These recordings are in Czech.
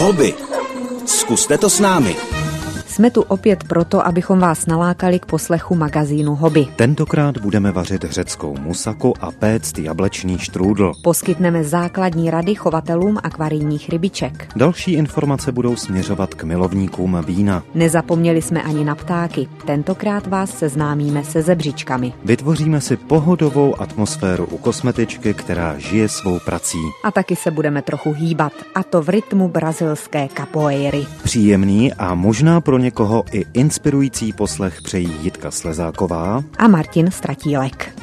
Hobby. Zkuste to s námi. Jsme tu opět proto, abychom vás nalákali k poslechu magazínu Hobby. Tentokrát budeme vařit řeckou musaku a péct jablečný štrůdl. Poskytneme základní rady chovatelům akvarijních rybiček. Další informace budou směřovat k milovníkům vína. Nezapomněli jsme ani na ptáky. Tentokrát vás seznámíme se zebřičkami. Vytvoříme si pohodovou atmosféru u kosmetičky, která žije svou prací. A taky se budeme trochu hýbat, a to v rytmu brazilské capoeiry. Příjemný a možná pro někoho i inspirující poslech přejí Jitka Slezáková a Martin Stratílek.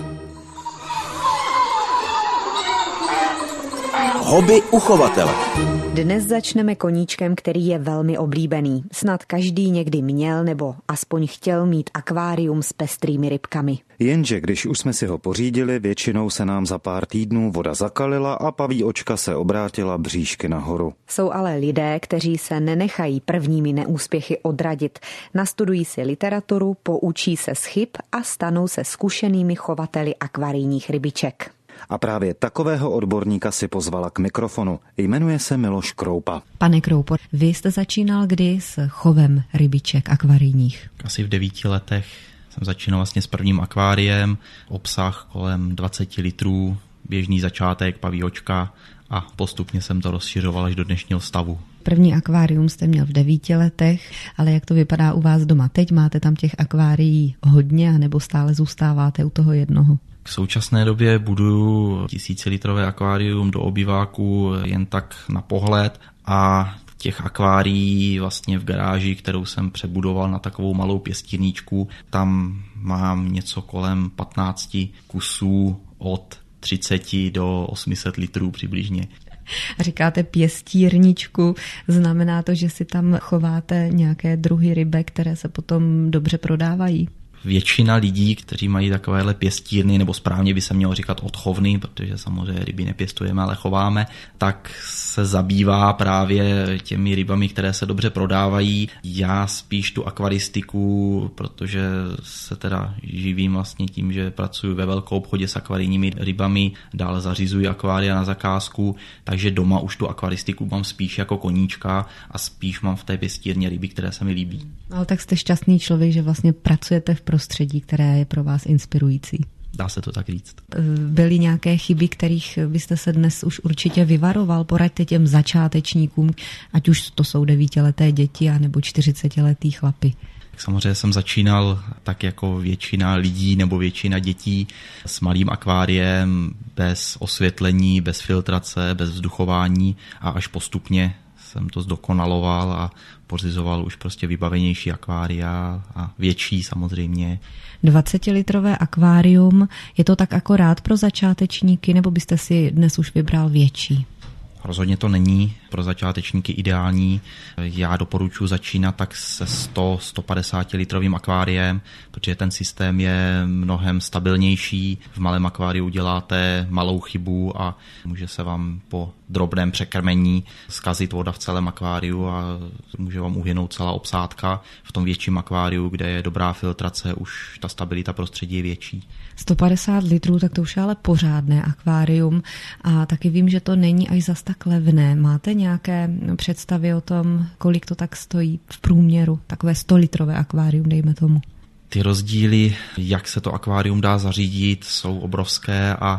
Hobby uchovatele. Dnes začneme koníčkem, který je velmi oblíbený. Snad každý někdy měl nebo aspoň chtěl mít akvárium s pestrými rybkami. Jenže když už jsme si ho pořídili, většinou se nám za pár týdnů voda zakalila a paví očka se obrátila bříšky nahoru. Jsou ale lidé, kteří se nenechají prvními neúspěchy odradit. Nastudují si literaturu, poučí se z chyb a stanou se zkušenými chovateli akvarijních rybiček. A právě takového odborníka si pozvala k mikrofonu. Jmenuje se Miloš Kroupa. Pane Kroupo, vy jste začínal kdy s chovem rybiček akvarijních? Asi v 9 letech jsem začínal vlastně s prvním akváriem, obsah kolem 20 litrů, běžný začátek, paví očka a postupně jsem to rozšiřoval až do dnešního stavu. První akvárium jste měl v 9 letech, ale jak to vypadá u vás doma teď? Máte tam těch akvárií hodně, anebo stále zůstáváte u toho jednoho? V současné době buduju 1000litrové akvárium do obýváku jen tak na pohled a těch akvárií vlastně v garáži, kterou jsem přebudoval na takovou malou pěstírničku, tam mám něco kolem 15 kusů od 30 do 800 litrů přibližně. A říkáte pěstírničku, znamená to, že si tam chováte nějaké druhy rybek, které se potom dobře prodávají? Většina lidí, kteří mají takovéhle pěstírny, nebo správně by se mělo říkat odchovny, protože samozřejmě ryby nepěstujeme, ale chováme, tak se zabývá právě těmi rybami, které se dobře prodávají. Já spíš tu akvaristiku, protože se teda živím vlastně tím, že pracuji ve velkou obchodě s akvarijními rybami, dále zařizuji akvária na zakázku, takže doma už tu akvaristiku mám spíš jako koníčka a spíš mám v té pěstírně ryby, které se mi líbí. Ale tak jste šťastný člověk, že vlastně pracujete v prostředí, které je pro vás inspirující. Dá se to tak říct. Byly nějaké chyby, kterých byste se dnes už určitě vyvaroval? Poraďte těm začátečníkům, ať už to jsou 9leté děti anebo 40letý chlapy. Samozřejmě jsem začínal tak jako většina lidí nebo většina dětí s malým akváriem, bez osvětlení, bez filtrace, bez vzduchování a až postupně jsem to zdokonaloval a pořizoval už prostě vybavenější akvária a větší samozřejmě. 20litrové akvárium, je to tak akorát pro začátečníky, nebo byste si dnes už vybral větší? Rozhodně to není pro začátečníky ideální. Já doporučuji začínat tak se 100-150 litrovým akváriem, protože ten systém je mnohem stabilnější. V malém akváriu děláte malou chybu a může se vám po drobném překrmení zkazit voda v celém akváriu a může vám uhynout celá obsádka. V tom větším akváriu, kde je dobrá filtrace, už ta stabilita prostředí je větší. 150 litrů, tak to už je ale pořádné akvárium a taky vím, že to není až zas tak levné. Máte nějaké představy o tom, kolik to tak stojí v průměru, takové 100litrové akvárium, dejme tomu? Ty rozdíly, jak se to akvárium dá zařídit, jsou obrovské a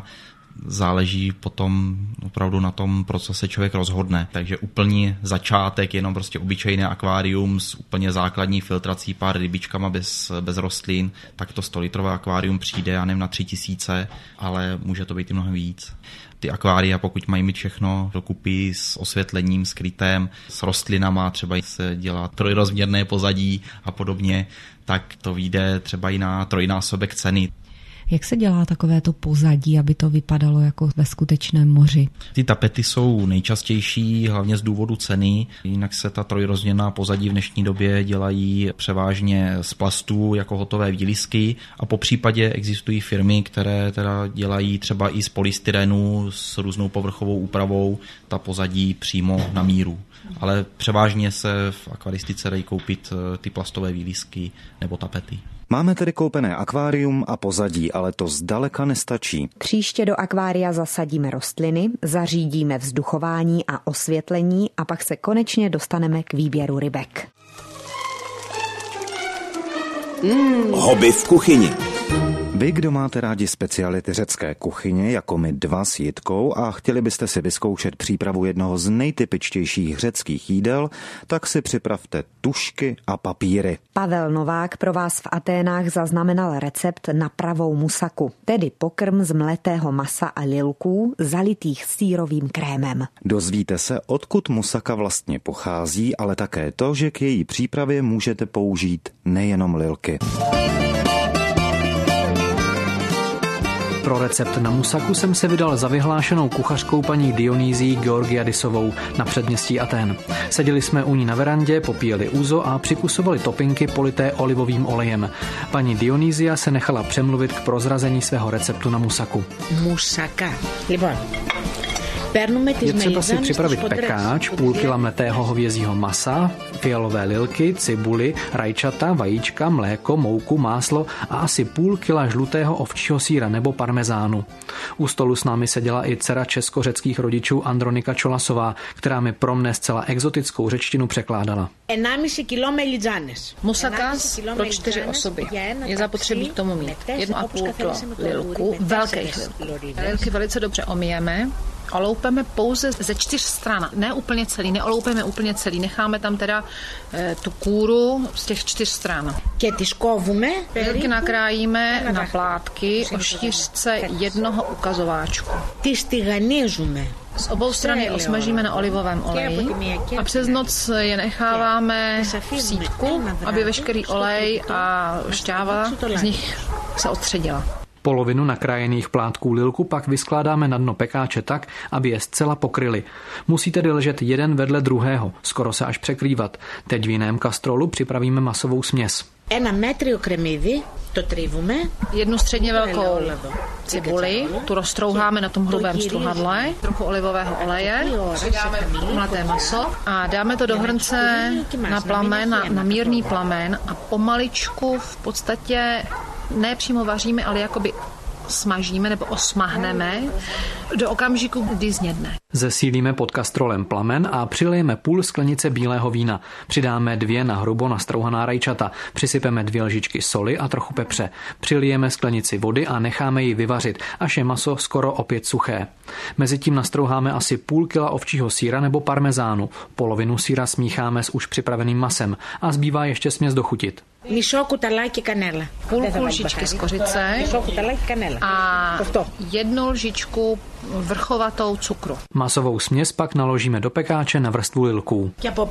záleží potom opravdu na tom, pro co se člověk rozhodne. Takže úplně začátek, jenom prostě obyčejné akvárium s úplně základní filtrací, pár rybičkama bez rostlin, tak to 100litrové akvárium přijde, já nevím, na 3000, ale může to být i mnohem víc. Ty akvária, pokud mají mít všechno dokupy s osvětlením, s krytem, s rostlinama, třeba se dělá trojrozměrné pozadí a podobně, tak to vyjde třeba i na trojnásobek ceny. Jak se dělá takovéto pozadí, aby to vypadalo jako ve skutečném moři? Ty tapety jsou nejčastější, hlavně z důvodu ceny. Jinak se ta trojrozměrná pozadí v dnešní době dělají převážně z plastů jako hotové výlisky a po případě existují firmy, které teda dělají třeba i z polystyrenu s různou povrchovou úpravou ta pozadí přímo na míru. Ale převážně se v akvaristice dají koupit ty plastové výlisky nebo tapety. Máme tedy koupené akvárium a pozadí, ale to zdaleka nestačí. Příště do akvária zasadíme rostliny, zařídíme vzduchování a osvětlení a pak se konečně dostaneme k výběru rybek. Hobby v kuchyni. Vy, kdo máte rádi speciality řecké kuchyně, jako my dva s Jitkou, a chtěli byste si vyzkoušet přípravu jednoho z nejtypičtějších řeckých jídel, tak si připravte tužky a papíry. Pavel Novák pro vás v Aténách zaznamenal recept na pravou musaku, tedy pokrm z mletého masa a lilků zalitých sýrovým krémem. Dozvíte se, odkud musaka vlastně pochází, ale také to, že k její přípravě můžete použít nejenom lilky. Pro recept na musaku jsem se vydal za vyhlášenou kuchařkou paní Dionýsií Georgiadisovou na předměstí Atén. Seděli jsme u ní na verandě, popíjeli úzo a přikusovali topinky polité olivovým olejem. Paní Dionýsia se nechala přemluvit k prozrazení svého receptu na musaku. Musaka. Je třeba si připravit pekáč, půl kila mletého hovězího masa, fialové lilky, cibuli, rajčata, vajíčka, mléko, mouku, máslo a asi půl kila žlutého ovčího sýra nebo parmezánu. U stolu s námi seděla i dcera česko-řeckých rodičů Andronika Čolasová, která mi pro mne zcela exotickou řečtinu překládala. 1,5 kilo melidžanes. Musaka pro 4 osoby. Je zapotřebí k tomu mít 1,5 kilo lilku, velkých lilků. Lilky velice dobře omijeme. Oloupeme pouze ze 4 stran, ne úplně celý, neoloupeme úplně celý, necháme tam teda tu kůru z těch 4 stran. Lilky nakrájíme na plátky o šířce jednoho ukazováčku. Z obou stran je osmažíme na olivovém oleji a přes noc je necháváme v sýpku, aby veškerý olej a šťáva z nich se odstředila. Polovinu nakrájených plátků lilku pak vyskládáme na dno pekáče tak, aby je zcela pokryly. Musí tedy ležet jeden vedle druhého, skoro se až překrývat. Teď v jiném kastrolu připravíme masovou směs. Jednu středně velkou cibuli, tu roztrouháme na tom hrubém struhadle, trochu olivového oleje, přidáme mleté maso a dáme to do hrnce na plamen, na mírný plamen a pomaličku v podstatě ne přímo vaříme, ale jakoby smažíme nebo osmahneme do okamžiku, kdy znědne. Zesílíme pod kastrolem plamen a přilijeme půl sklenice bílého vína. Přidáme 2 na hrubo nastrouhaná rajčata. Přisypeme 2 lžičky soli a trochu pepře. Přilijeme sklenici vody a necháme ji vyvařit, až je maso skoro opět suché. Mezitím nastrouháme asi půl kila ovčího sýra nebo parmezánu. Polovinu sýra smícháme s už připraveným masem a zbývá ještě směs dochutit. Půlku lžičky z kořice a 1 lžičku vrchovatou cukru. Masovou směs pak naložíme do pekáče na vrstvu lilků.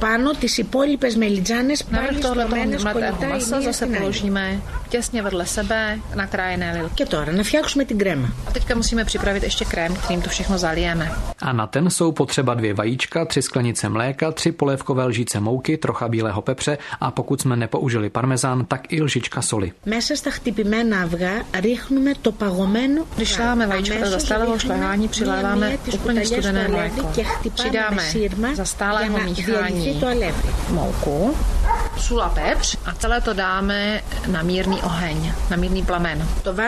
Navrch tohoto mletého masa zase položíme těsně vedle sebe nakrájené lilky. A teďka musíme připravit ještě krém, kterým to všechno zalijeme. A na ten jsou potřeba 2 vajíčka, 3 sklenice mléka, 3 polévkové lžíce mouky, trocha bílého pepře a pokud jsme nepoužili parmezán, tak i lžička soli. Když dáme vajíčka za stálého šlehání, přiléváme úplně studené mléko. Přidáme za stálého míchání mouku, sůl a pepř a celé to dáme na mírný oheň, na mírný plamen.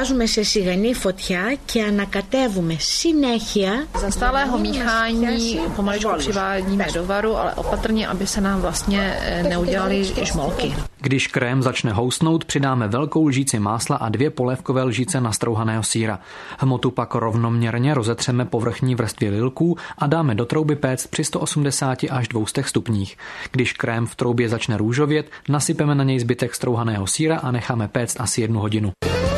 Za stálého míchání pomaličku přivádíme do varu, ale opatrně, aby se nám vlastně neudělaly žmolky. Když krém začne housnout, přidáme velkou lžíci másla a 2 polévkové lžíce nastrouhaného sýra. Hmotu pak rovnoměrně rozetřeme po vrchní vrstvě lilků a dáme do trouby péct při 180 až 200 stupních. Když krém v troubě začne růžovět, nasypeme na něj zbytek strouhaného sýra a necháme péct asi 1 hodinu.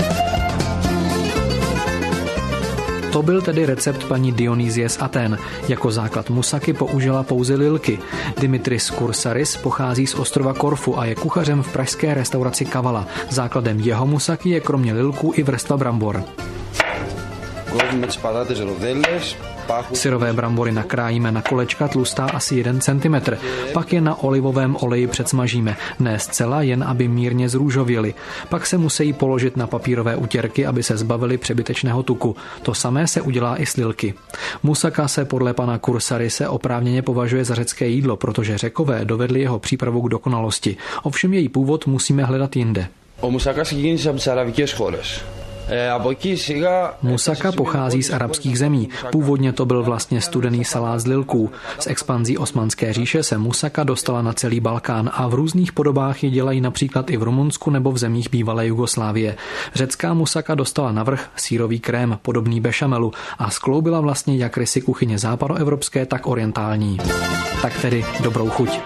To byl tedy recept paní Dionýsie z Atén. Jako základ musaky použila pouze lilky. Dimitris Koursaris pochází z ostrova Korfu a je kuchařem v pražské restauraci Kavala. Základem jeho musaky je kromě lilků i vrstva brambor. Syrové brambory nakrájíme na kolečka tlustá asi 1 cm. Pak je na olivovém oleji předsmažíme. Ne zcela, jen aby mírně zrůžověly. Pak se musí položit na papírové utěrky, aby se zbavili přebytečného tuku. To samé se udělá i s lilky. Musaka se podle pana Koursarise oprávněně považuje za řecké jídlo, protože Řekové dovedli jeho přípravu k dokonalosti. Ovšem její původ musíme hledat jinde. Ο Μουσάκα ξεκίνησε από τις αραβικές χώρες. Musaka pochází z arabských zemí. Původně to byl vlastně studený salát z lilků. S expanzí Osmanské říše se musaka dostala na celý Balkán a v různých podobách ji dělají například i v Rumunsku nebo v zemích bývalé Jugoslávie. Řecká musaka dostala navrch sýrový krém, podobný bešamelu, a skloubila vlastně jak rysy kuchyně západoevropské, tak orientální. Tak tedy dobrou chuť.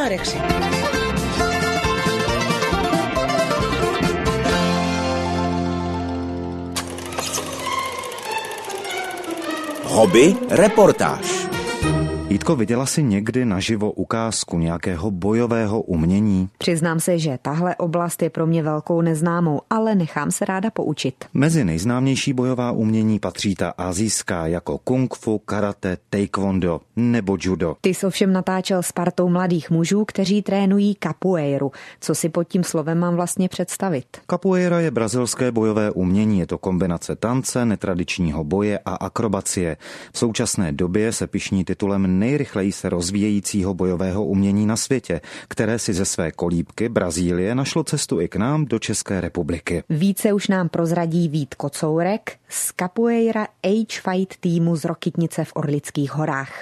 Hobby reportáž. Jitko, viděla jsi někdy naživo ukázku nějakého bojového umění? Přiznám se, že tahle oblast je pro mě velkou neznámou, ale nechám se ráda poučit. Mezi nejznámější bojová umění patří ta asijská jako kung fu, karate, taekwondo nebo judo. Ty jsi ovšem natáčel s partou mladých mužů, kteří trénují capoeiru. Co si pod tím slovem mám vlastně představit? Capoeira je brazilské bojové umění, je to kombinace tance, netradičního boje a akrobacie. V současné době se pyšní titulem nejrychleji se rozvíjejícího bojového umění na světě, které si ze své kolíbky Brazílie našlo cestu i k nám do České republiky. Více už nám prozradí Vít Kocourek z Capoeira Age Fight týmu z Rokytnice v Orlických horách.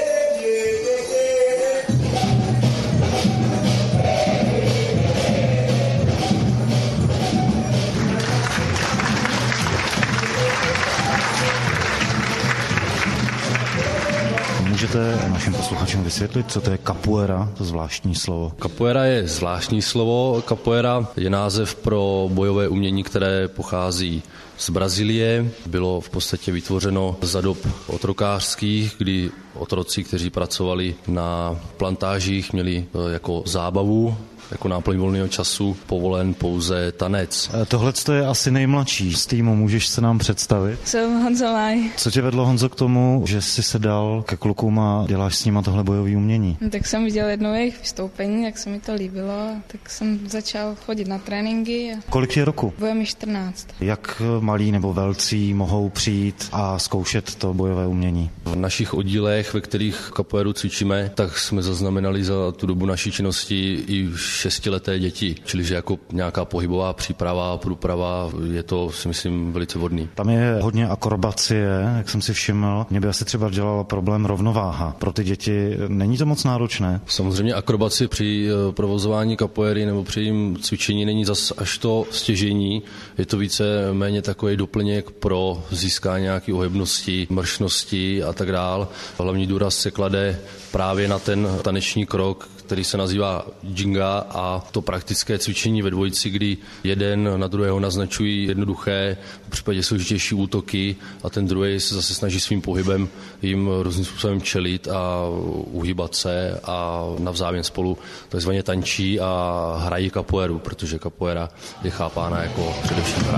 Můžete našim posluchačům vysvětlit, co to je capoeira, to zvláštní slovo? Capoeira je zvláštní slovo. Capoeira je název pro bojové umění, které pochází z Brazílie. Bylo v podstatě vytvořeno za dob otrokářských, kdy otroci, kteří pracovali na plantážích, měli jako zábavu, jako náplň volného času povolen pouze tanec. Tohle je asi nejmladší z týmu, můžeš se nám představit? Jsem Honzo Maj. Co tě vedlo, Honzo, k tomu, že jsi se dal ke klukům a děláš s nima tohle bojové umění? Tak jsem viděl jedno jejich vystoupení, jak se mi to líbilo, tak jsem začal chodit na tréninky. Kolik je roku? Bude mi 14. Jak malí nebo velcí mohou přijít a zkoušet to bojové umění? V našich oddílech, ve kterých capoeiru cvičíme, tak jsme zaznamenali za tu dobu naší činnosti i 6leté děti, čili že jako nějaká pohybová příprava, průprava, je to, si myslím, velice vhodný. Tam je hodně akrobacie, jak jsem si všiml. Mě by asi třeba dělala problém rovnováha. Pro ty děti není to moc náročné? Samozřejmě akrobacie při provozování capoeiry nebo při jejím cvičení není zas až to stěžejní. Je to více méně takový doplněk pro získání nějaké ohybnosti, mršnosti a tak dál. Hlavní důraz se klade právě na ten taneční krok, který se nazývá jinga, a to praktické cvičení ve dvojici, kdy jeden na druhého naznačují jednoduché, v případě složitější útoky a ten druhý se zase snaží svým pohybem jim různým způsobem čelit a uhýbat se a navzájem spolu takzvaně tančí a hrají capoeiru, protože capoeira je chápána jako především hra.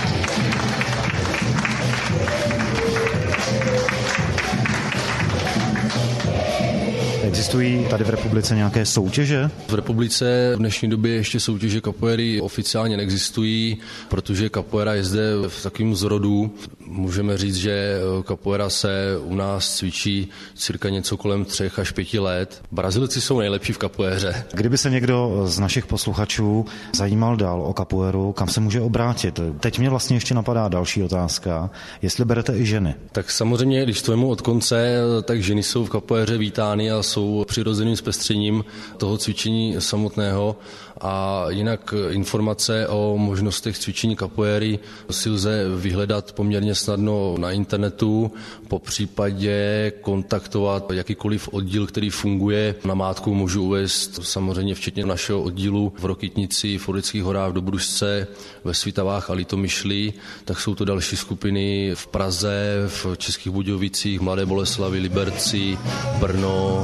Existují tady v republice nějaké soutěže? V republice v dnešní době ještě soutěže capoeiry oficiálně neexistují, protože capoeira je zde v takovém zrodu. Můžeme říct, že capoeira se u nás cvičí cirka něco kolem 3 až 5 let. Brazilci jsou nejlepší v capoeiře. Kdyby se někdo z našich posluchačů zajímal dál o capoeiru, kam se může obrátit? Teď mě vlastně ještě napadá další otázka, jestli berete i ženy. Tak samozřejmě, když to vemu od konce, tak ženy jsou v capoeiře vítány a jsou přirozeným zpestřením toho cvičení samotného, a jinak informace o možnostech cvičení capoeiry si lze vyhledat poměrně snadno na internetu, popřípadě kontaktovat jakýkoliv oddíl, který funguje. Namátkou můžu uvést samozřejmě včetně našeho oddílu v Rokytnici, v Orlických horách, v Dobrušce, ve Svitavách a Litomyšli, tak jsou to další skupiny v Praze, v Českých Budějovicích, Mladé Boleslavi, Liberci, Brno.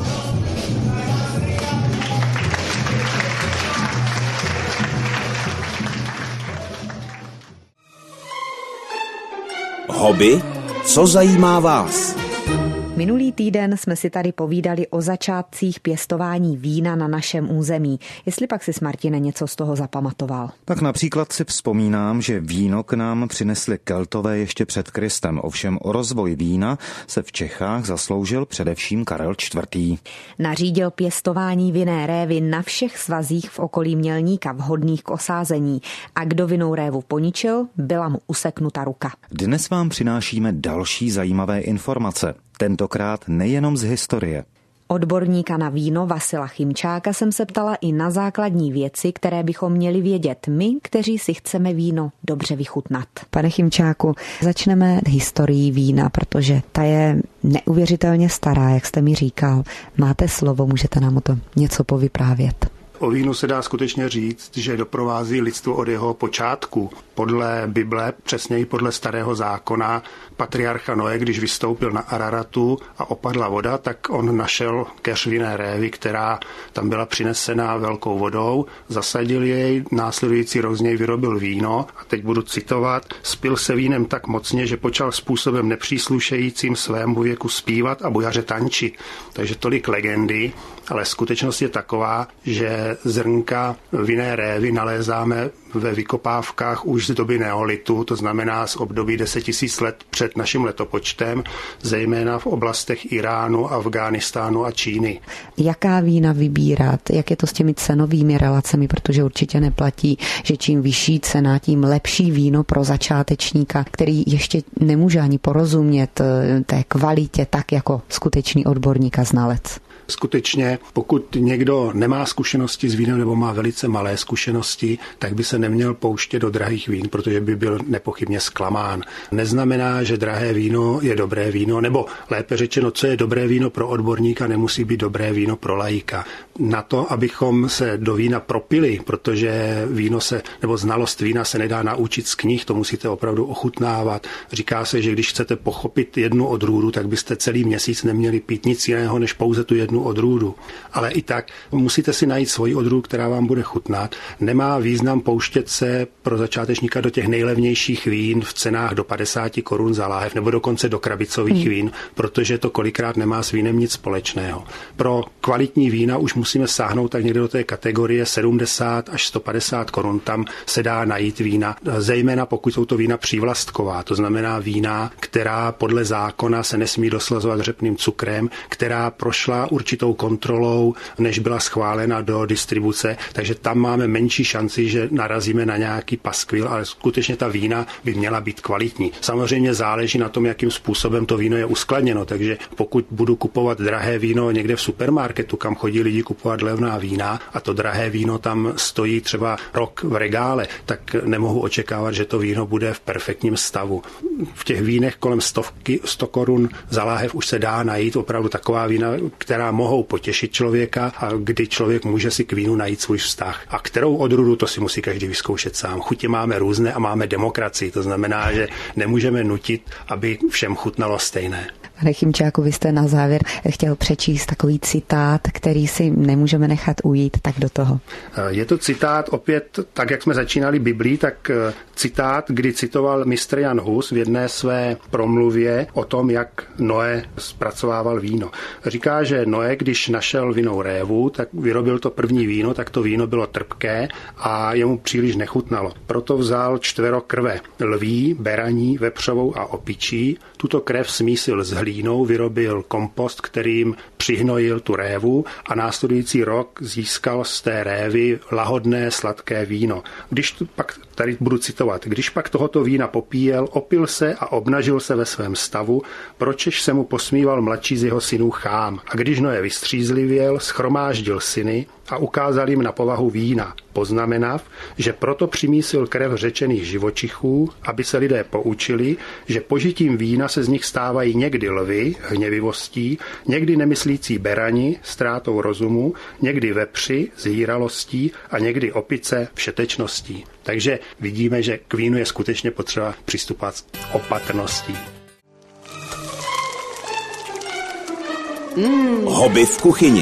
Hobby, co zajímá vás? Minulý týden jsme si tady povídali o začátcích pěstování vína na našem území. Jestli pak si, Martine, něco z toho zapamatoval? Tak například si vzpomínám, že víno k nám přinesli Keltové ještě před Kristem. Ovšem o rozvoj vína se v Čechách zasloužil především Karel IV. Nařídil pěstování vinné révy na všech svazích v okolí Mělníka vhodných k osázení. A kdo vinnou révu poničil, byla mu useknuta ruka. Dnes vám přinášíme další zajímavé informace. Tentokrát nejenom z historie. Odborníka na víno Vasila Chymčáka jsem se ptala i na základní věci, které bychom měli vědět my, kteří si chceme víno dobře vychutnat. Pane Chymčáku, začneme historií vína, protože ta je neuvěřitelně stará, jak jste mi říkal. Máte slovo, můžete nám o tom něco povyprávět. O vínu se dá skutečně říct, že doprovází lidstvo od jeho počátku. Podle Bible, přesněji podle Starého zákona, patriarcha Noé, když vystoupil na Araratu a opadla voda, tak on našel keř vinné révy, která tam byla přinesena velkou vodou, zasadil jej, následující rok z něj vyrobil víno a teď budu citovat, spil se vínem tak mocně, že počal způsobem nepříslušejícím svému věku zpívat a bujaře tančit. Takže tolik legendy, ale skutečnost je taková, že zrnka vinné révy nalézáme ve vykopávkách už z doby neolitu, to znamená z období 10 000 let před naším letopočtem, zejména v oblastech Iránu, Afghánistánu a Číny. Jaká vína vybírat? Jak je to s těmi cenovými relacemi? Protože určitě neplatí, že čím vyšší cena, tím lepší víno pro začátečníka, který ještě nemůže ani porozumět té kvalitě tak jako skutečný odborník a znalec. Skutečně, pokud někdo nemá zkušenosti s vínem nebo má velice malé zkušenosti, tak by se neměl pouštět do drahých vín, protože by byl nepochybně zklamán. Neznamená, že drahé víno je dobré víno, nebo lépe řečeno, co je dobré víno pro odborníka, nemusí být dobré víno pro laika. Na to, abychom se do vína propili, protože víno nebo znalost vína se nedá naučit z knih, to musíte opravdu ochutnávat. Říká se, že když chcete pochopit jednu odrůdu, tak byste celý měsíc neměli pít nic jiného, než pouze tu jednu odrůdu. Ale i tak musíte si najít svoji odrůdu, která vám bude chutnat. Nemá význam pouštět se pro začátečníka do těch nejlevnějších vín v cenách do 50 korun za láhev nebo dokonce do krabicových vín, protože to kolikrát nemá s vínem nic společného. Pro kvalitní vína už musíme sáhnout tak někde do té kategorie 70 až 150 korun. Tam se dá najít vína, zejména pokud jsou to vína přívlastková, to znamená vína, která podle zákona se nesmí doslazovat řepným cukrem, která prošla určitou kontrolou, než byla schválena do distribuce, takže tam máme menší šanci, že narazíme na nějaký paskvil, ale skutečně ta vína by měla být kvalitní. Samozřejmě záleží na tom, jakým způsobem to víno je uskladněno, takže pokud budu kupovat drahé víno někde v supermarketu, kam chodí lidi kupovat levná vína a to drahé víno tam stojí třeba rok v regále, tak nemohu očekávat, že to víno bude v perfektním stavu. V těch vínech kolem 100 korun za láhev už se dá najít opravdu taková vína, která mohou potěšit člověka a kdy člověk může si k vínu najít svůj vztah. A kterou odrůdu, to si musí každý vyzkoušet sám. Chutě máme různé a máme demokracii, to znamená, že nemůžeme nutit, aby všem chutnalo stejné. Pane Chymčáku, vy jste na závěr chtěl přečíst takový citát, který si nemůžeme nechat ujít, tak do toho. Je to citát opět, tak jak jsme začínali Biblii, tak citát, kdy citoval mistr Jan Hus v jedné své promluvě o tom, jak Noé zpracovával víno. Říká, že Noé, když našel vinnou révu, tak vyrobil to první víno, tak to víno bylo trpké a jemu příliš nechutnalo. Proto vzal 4 krve, lví, beraní, vepřovou a opičí. Tuto krev smísil s hlínou, vyrobil kompost, kterým přihnojil tu révu a následující rok získal z té révy lahodné sladké víno. Tady budu citovat, když pak tohoto vína popíjel, opil se a obnažil se ve svém stavu, pročež se mu posmíval mladší z jeho synů Chám. A když Noé vystřízlivěl, schromáždil syny a ukázal jim na povahu vína, poznamenav, že proto přimísil krev řečených živočichů, aby se lidé poučili, že požitím vína se z nich stávají někdy lvy, hněvivostí, někdy nemyslící berani, ztrátou rozumu, někdy vepři, zhýralostí a někdy opice, všetečností. Takže vidíme, že k vínu je skutečně potřeba přistupovat s opatrností. Hobby v kuchyni.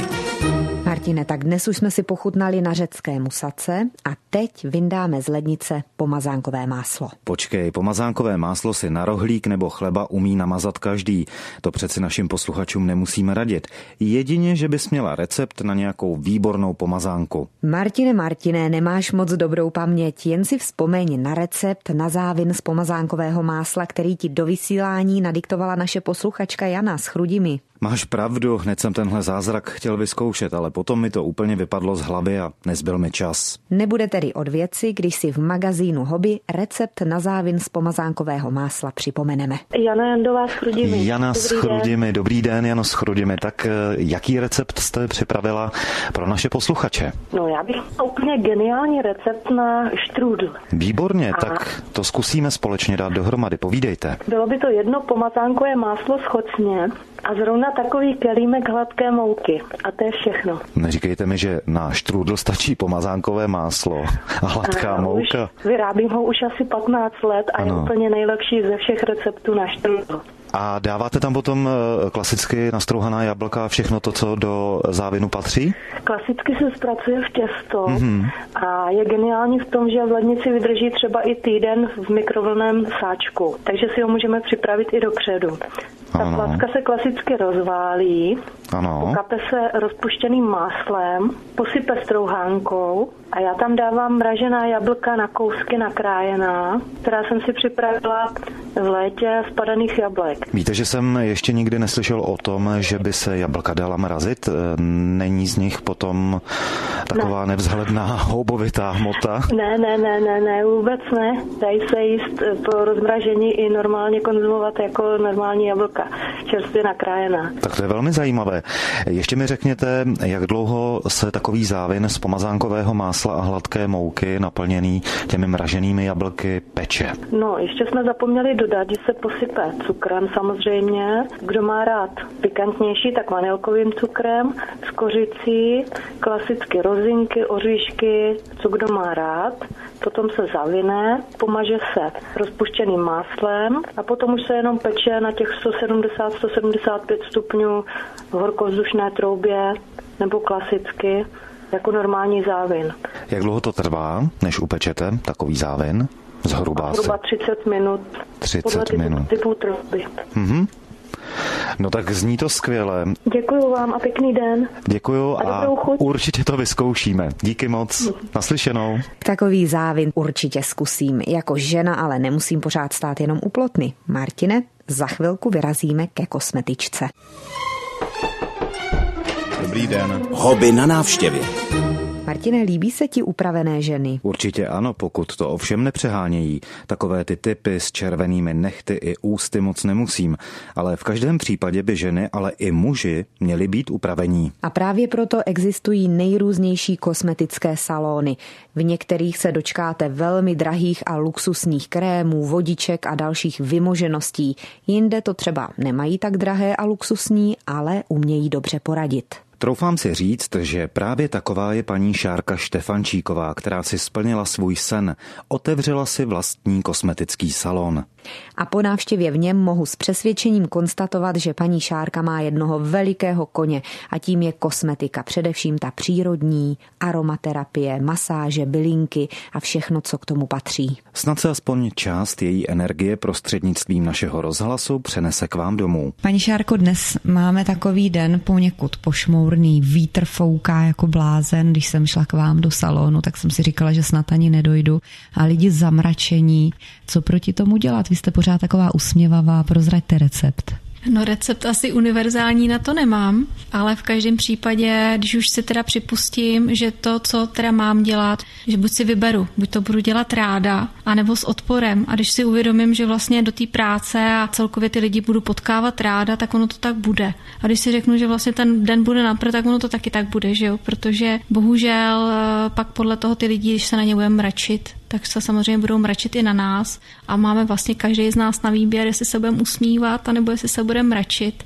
Martine, tak dnes už jsme si pochutnali na řecké musace a teď vyndáme z lednice pomazánkové máslo. Počkej, pomazánkové máslo si na rohlík nebo chleba umí namazat každý. To přeci našim posluchačům nemusíme radit. Jedině, že bys měla recept na nějakou výbornou pomazánku. Martine, nemáš moc dobrou paměť, jen si vzpomeň na recept na závin z pomazánkového másla, který ti do vysílání nadiktovala naše posluchačka Jana z Chrudimi. Máš pravdu, hned jsem tenhle zázrak chtěl vyzkoušet, ale potom mi to úplně vypadlo z hlavy a nezbyl mi čas. Nebude tedy od věci, když si v magazínu Hobby recept na závin z pomazánkového másla připomeneme. Jana Jandová z Chrudimi. Jana z Chrudimi, dobrý den, Jano z Chrudimi. Tak jaký recept jste připravila pro naše posluchače? No, já bych měla úplně geniální recept na štrůdl. Výborně, tak to zkusíme společně dát dohromady, povídejte. Bylo by to jedno pomazánkové máslo schocně a zrovna takový kelímek hladké mouky. A to je všechno. Neříkejte mi, že na štrůdl stačí pomazánkové máslo a hladká mouka. Vyrábím ho už asi 15 let a je úplně nejlepší ze všech receptů na štrůdl. A dáváte tam potom klasicky nastrouhaná jablka a všechno to, co do závinu patří? Klasicky se zpracuje v těsto a je geniální v tom, že v lednici vydrží třeba i týden v mikrovlnném sáčku, takže si ho můžeme připravit i dopředu. Ta placka se klasicky rozválí, pokape se rozpuštěným máslem, posype strouhánkou a já tam dávám mražená jablka na kousky nakrájená, která jsem si připravila v létě z padaných jablek. Víte, že jsem ještě nikdy neslyšel o tom, že by se jablka dala mrazit? Není z nich potom taková nevzhledná houbovitá hmota? Ne, vůbec ne. Dají se jíst po rozmražení i normálně konzumovat jako normální jablka, čerstvě nakrájená. Tak to je velmi zajímavé. Ještě mi řekněte, jak dlouho se takový závin z pomazánkového másla a hladké mouky naplněný těmi mraženými jablky peče? No, ještě jsme zapomněli dodat, že se posype cukrem samozřejmě. Kdo má rád pikantnější, tak vanilkovým cukrem, s kořicí, klasicky rozinky, oříšky, co kdo má rád. Potom se zavine, pomaže se rozpuštěným máslem a potom už se jenom peče na těch 170-175 stupňů v horkovzdušné troubě nebo klasicky jako normální závin. Jak dlouho to trvá, než upečete takový závin? Zhruba 30 minut. 30 minut. Typu trouby. No tak zní to skvěle. Děkuju vám a pěkný den. Děkuju a určitě to vyzkoušíme. Díky moc. Naslyšenou. Takový závin určitě zkusím. Jako žena ale nemusím pořád stát jenom u plotny. Martine, za chvilku vyrazíme ke kosmetičce. Dobrý den. Hobby na návštěvě. Martine, líbí se ti upravené ženy? Určitě ano, pokud to ovšem nepřehánějí. Takové ty typy s červenými nehty i ústy moc nemusím. Ale v každém případě by ženy, ale i muži měli být upravení. A právě proto existují nejrůznější kosmetické salony. V některých se dočkáte velmi drahých a luxusních krémů, vodiček a dalších vymožeností. Jinde to třeba nemají tak drahé a luxusní, ale umějí dobře poradit. Troufám si říct, že právě taková je paní Šárka Štefančíková, která si splnila svůj sen, otevřela si vlastní kosmetický salon. A po návštěvě v něm mohu s přesvědčením konstatovat, že paní Šárka má jednoho velikého koně a tím je kosmetika, především ta přírodní, aromaterapie, masáže, bylinky a všechno, co k tomu patří. Snad se aspoň část její energie prostřednictvím našeho rozhlasu přenese k vám domů. Paní Šárko, dnes máme takový den poněkud pošmourný, vítr fouká jako blázen. Když jsem šla k vám do salonu, tak jsem si říkala, že snad ani nedojdu a lidi zamračení. Co proti tomu dělat? Vy jste pořád taková usměvavá, prozraďte recept. No recept asi univerzální na to nemám, ale v každém případě, když už si teda připustím, že to, co teda mám dělat, že buď si vyberu, buď to budu dělat ráda, anebo s odporem. A když si uvědomím, že vlastně do té práce a celkově ty lidi budu potkávat ráda, tak ono to tak bude. A když si řeknu, že vlastně ten den bude napřed, tak ono to taky tak bude, že jo? Protože bohužel pak podle toho ty lidi, když se na ně budeme mračit, tak se samozřejmě budou mračit i na nás a máme vlastně každý z nás na výběr, jestli se budeme usmívat, anebo jestli se budeme mračit.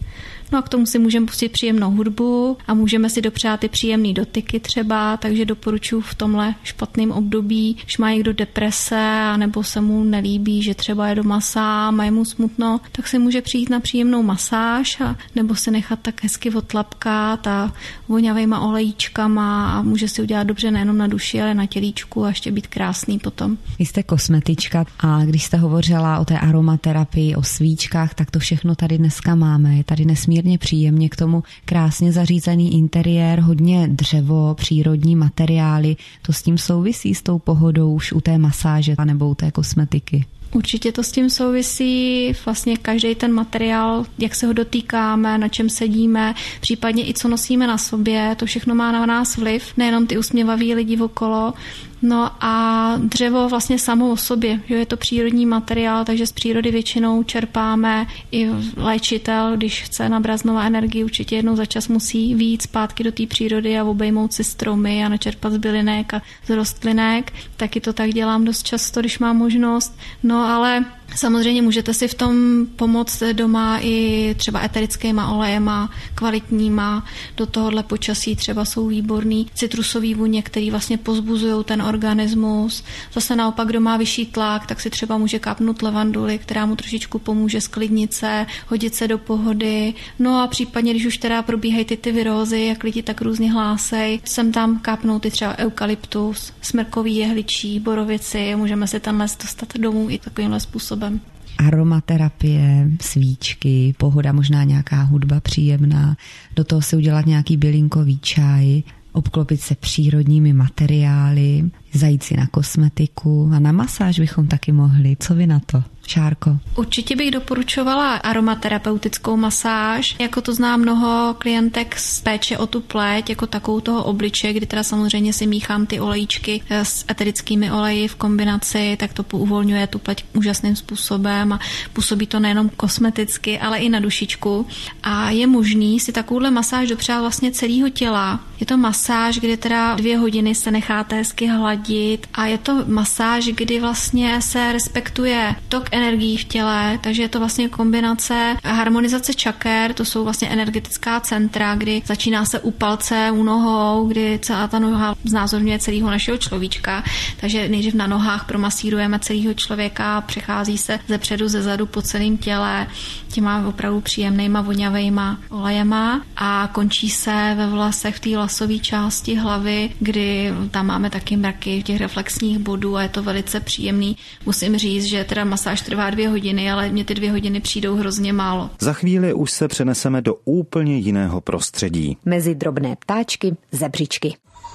No a k tomu si můžeme pustit příjemnou hudbu a můžeme si dopřát i příjemný dotyky třeba, takže doporučuji v tomhle špatném období, když má někdo deprese a nebo se mu nelíbí, že třeba je doma sám a je mu smutno, tak si může přijít na příjemnou masáž a nebo se nechat tak hezky odtlapkat a vonavejma olejíčkama a může si udělat dobře nejenom na duši, ale na tělíčku a ještě být krásný potom. Vy jste kosmetička a když jste hovořila o té aromaterapii, o svíčkách, tak to všechno tady dneska máme. Je tady nesmírně příjemně, k tomu krásně zařízený interiér, hodně dřevo, přírodní materiály. To s tím souvisí, s tou pohodou už u té masáže nebo u té kosmetiky? Určitě to s tím souvisí, vlastně každý ten materiál, jak se ho dotýkáme, na čem sedíme, případně i co nosíme na sobě, to všechno má na nás vliv, nejenom ty usměvaví lidi okolo. No a dřevo vlastně samo o sobě, že je to přírodní materiál, takže z přírody většinou čerpáme i léčitel, když chce nabrat znova energii, určitě jednou za čas musí vyjít zpátky do té přírody a obejmout si stromy a načerpat z bylinek a z rostlinek. Taky to tak dělám dost často, když mám možnost. No ale samozřejmě můžete si v tom pomoct doma i třeba eterickýma olejema, kvalitníma, do tohohle počasí třeba jsou výborný citrusový vůně, který vlastně pozbuzují ten organismus. Zase naopak, kdo má vyšší tlak, tak si třeba může kápnout levanduly, která mu trošičku pomůže sklidnit se, hodit se do pohody. No a případně, když už teda probíhají ty virózy, jak lidi tak různě hlásej, sem tam kápnout i třeba eukalyptus, smrkový jehličí, borovici, můžeme si ten les dostat domů i takovýmhle způsobem. Aromaterapie, svíčky, pohoda, možná nějaká hudba příjemná, do toho si udělat nějaký bylinkový čaj, obklopit se přírodními materiály, zajít si na kosmetiku a na masáž bychom taky mohli. Co vy na to, Šárko? Určitě bych doporučovala aromaterapeutickou masáž. Jako to zná mnoho klientek z péče o tu pleť, jako takovou toho obličeje, kdy teda samozřejmě si míchám ty olejčky s eterickými oleji v kombinaci, tak to uvolňuje tu pleť úžasným způsobem a působí to nejenom kosmeticky, ale i na dušičku. A je možný si takovouhle masáž dopřát vlastně celého těla. Je to masáž, kdy teda 2 hodiny se necháte hezky hladit a je to masáž, kdy vlastně se respektuje tok energií v těle, takže je to vlastně kombinace harmonizace čaker, to jsou vlastně energetická centra, kdy začíná se u palce, u nohou, kdy celá ta noha znázorňuje celého našeho človíčka, takže nejdřív na nohách promasírujeme celého člověka, přechází se zepředu, zezadu po celém těle těma opravdu příjemnýma vonavejma olejema a končí se ve vlasech v té vlasové části hlavy, kdy tam máme taky mraky těch reflexních bodů a je to velice příjemný. Musím říct, že teda masáž trvá 2 hodiny, ale mně ty 2 hodiny přijdou hrozně málo. Za chvíli už se přeneseme do úplně jiného prostředí. Mezi drobné ptáčky, zebřičky.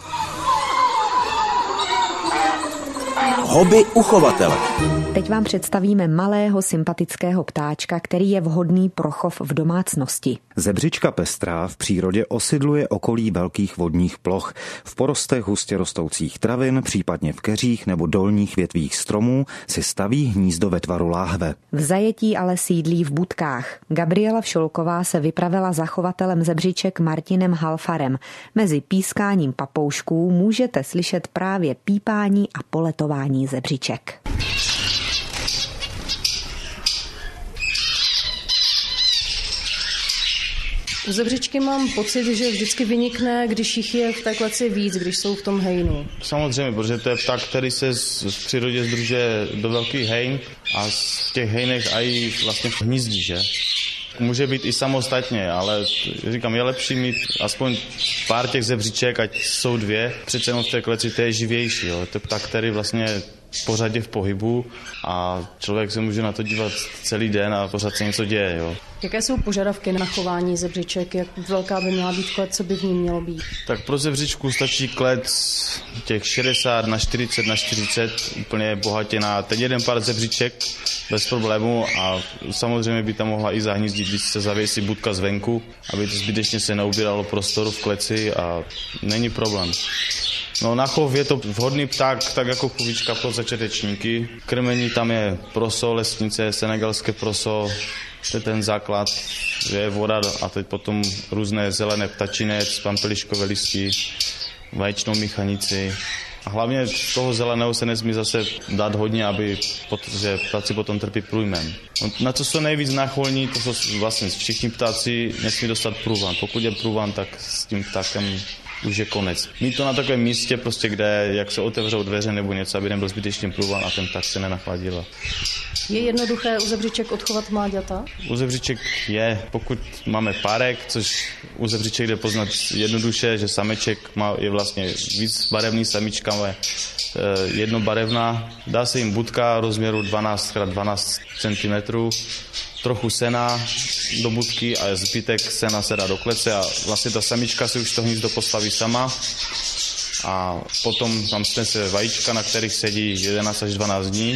Hobby uchovatele. Teď vám představíme malého sympatického ptáčka, který je vhodný pro chov v domácnosti. Zebřička pestrá v přírodě osidluje okolí velkých vodních ploch. V porostech hustě rostoucích travin, případně v keřích nebo dolních větvích stromů si staví hnízdo ve tvaru láhve. V zajetí ale sídlí v budkách. Gabriela Všolková se vypravila za chovatelem zebřiček Martinem Halfarem. Mezi pískáním papoušků můžete slyšet právě pípání a poletování zebřiček. U zebřičky mám pocit, že vždycky vynikne, když jich je v té kleci víc, když jsou v tom hejnu. Samozřejmě, protože to je pták, který se v přírodě sdružuje do velkých hejn a v těch hejnech aj vlastně hnízdí, že? Může být i samostatně, ale říkám, je lepší mít aspoň pár těch zebřiček, ať jsou 2, přece jenom v té kleci to je živější, jo? To je pták, který vlastně pořád je v pohybu a člověk se může na to dívat celý den a pořád se něco děje. Jo. Jaké jsou požadavky na chování zebřiček? Jak velká by měla být klec, co by v ní mělo být? Tak pro zebřičku stačí klec těch 60 na 40 na 40, úplně bohatě na ten jeden pár zebřiček bez problému a samozřejmě by tam mohla i zahnízdit, když se zavěsí budka zvenku, aby to zbytečně se neubíralo prostoru v kleci a není problém. No na chov je to vhodný pták, tak jako kuvička pro začátečníky. Krmení tam je proso, lesnice, senegalské proso, to je ten základ, je voda a teď potom různé zelené ptačinec, pampeliškové listy, vaječnou míchanici, A hlavně toho zeleného se nesmí zase dát hodně, protože ptáci potom trpí průjmem. Na co jsou nejvíc náchylní, to jsou vlastně všichni ptáci, nesmí dostat průvan. Pokud je průvan, tak s tím ptákem už je konec. Mít to na takovém místě, prostě, kde jak se otevřou dveře nebo něco, aby nebyl zbytečný průvan a ten pták se nenachladil. Je jednoduché u zebřiček odchovat mláďata? U zebřiček je, pokud máme párek, což u zebřiček jde poznat jednoduše, že sameček je vlastně víc barevný, samička je jednobarevná. Dá se jim budka rozměru 12x12 cm, trochu sena do budky a zbytek sena se dá do klece a vlastně ta samička si už to hnízdo postaví sama a potom tam snese vajíčka, na kterých sedí 11 až 12 dní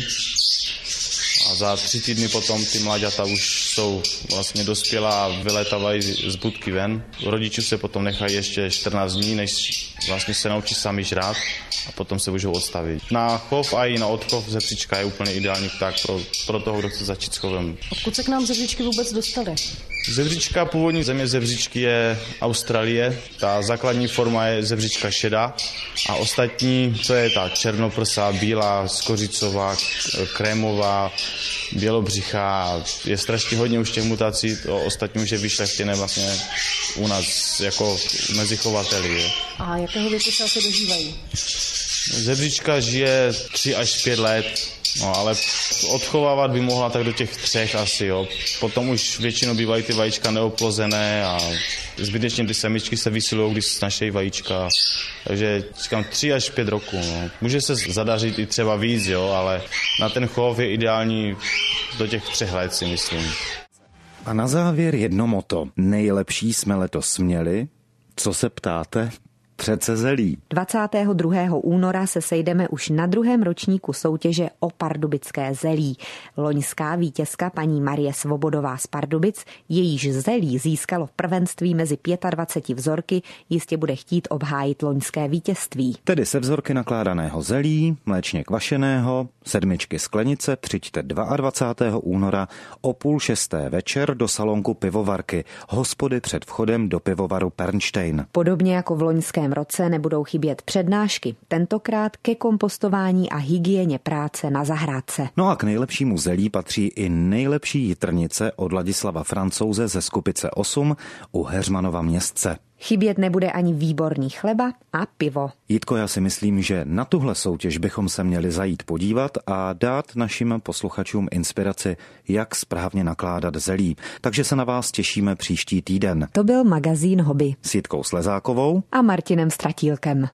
a za 3 týdny potom ty mláďata už jsou vlastně dospělá a vylétávají z budky ven. Rodičů se potom nechají ještě 14 dní, než vlastně se naučí sami žrát a potom se můžou odstavit. Na chov a i na odchov zebřička je úplně ideální pták pro toho, kdo chce začít s chovem. Odkud se k nám zebřičky vůbec dostaly? Zebřička, původní země zebřičky je Austrálie. Ta základní forma je zebřička šedá a ostatní, to je ta černoprsá, bílá, skořicová, krémová, bělobřichá. Je strašně hodně už těch mutací, to ostatní už je vyšlechtěné vlastně u nás jako mezi chovateli. A jakého věku se asi dožívají? Zebřička žije 3 až 5 let, no ale odchovávat by mohla tak do těch 3 asi, jo. Potom už většinou bývají ty vajíčka neoplozené a zbytečně ty samičky se vysilují, když snašejí vajíčka. Takže říkám 3 až 5 roků, no. Může se zadařit i třeba víc, jo, ale na ten chov je ideální do těch 3 let, si myslím. A na závěr jedno moto. Nejlepší jsme letos měli. Co se ptáte? Přece zelí. 22. února se sejdeme už na 2. ročníku soutěže o pardubické zelí. Loňská vítězka paní Marie Svobodová z Pardubic, jejíž zelí získalo v prvenství mezi 25 vzorky, jistě bude chtít obhájit loňské vítězství. Tedy se vzorky nakládaného zelí, mléčně kvašeného, 7 sklenice přijďte 22. února o 5:30 večer do salonku pivovarky, hospody před vchodem do pivovaru Pernštejn. Podobně jako v loňském roce nebudou chybět přednášky, tentokrát ke kompostování a hygieně práce na zahrádce. No a k nejlepšímu zelí patří i nejlepší jitrnice od Ladislava Francouze ze Skupice 8 u Heřmanova Městce. Chybět nebude ani výborný chleba a pivo. Jitko, já si myslím, že na tuhle soutěž bychom se měli zajít podívat a dát našim posluchačům inspiraci, jak správně nakládat zelí. Takže se na vás těšíme příští týden. To byl magazín Hobby s Jitkou Slezákovou a Martinem Stratílkem.